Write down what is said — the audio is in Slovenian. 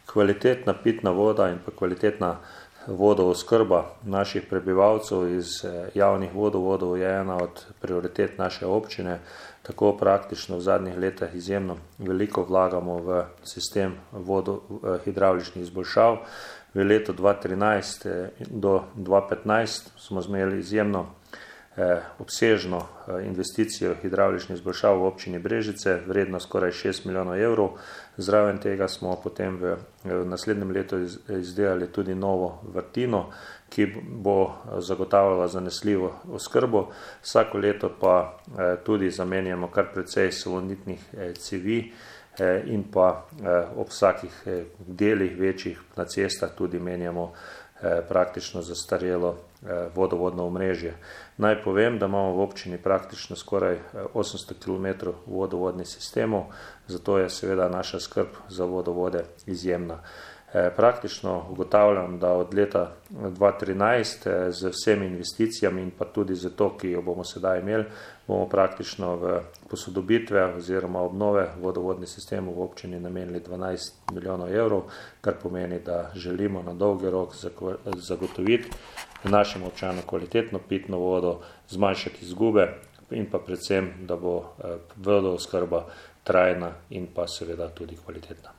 Kvalitetna pitna voda in pa kvalitetna vodooskrba naših prebivalcev iz javnih vodovodov je ena od prioritet naše občine. Tako praktično v zadnjih letih izjemno veliko vlagamo v sistem hidravličnih izboljšav. V letu 2013 do 2015 smo imeli izjemno obsežno investicijo hidravličnih izboljšav v občini Brežice, vredno skoraj 6 milijonov evrov. Zraven tega smo potem v naslednjem letu izdelali tudi novo vrtino, ki bo zagotavljala zanesljivo oskrbo. Vsako leto pa tudi zamenjamo kar precej salonitnih cevi in pa ob vsakih delih večjih na cestah tudi menjamo praktično zastarelo vodovodno omrežje. Naj povem, da imamo v občini praktično skoraj 800 km vodovodnih sistemov, zato je seveda naša skrb za vodovode izjemna. Praktično ugotavljam, da od leta 2013 z vsemi investicijami in pa tudi z to, ki jo bomo sedaj imeli, bomo praktično v posodobitve oziroma obnove vodovodnih sistemov v občini namenili 12 milijonov evrov, kar pomeni, da želimo na dolgi rok zagotoviti našim občanom kvalitetno pitno vodo, zmanjšati izgube in pa predvsem, da bo vodooskrba trajna in pa seveda tudi kvalitetna.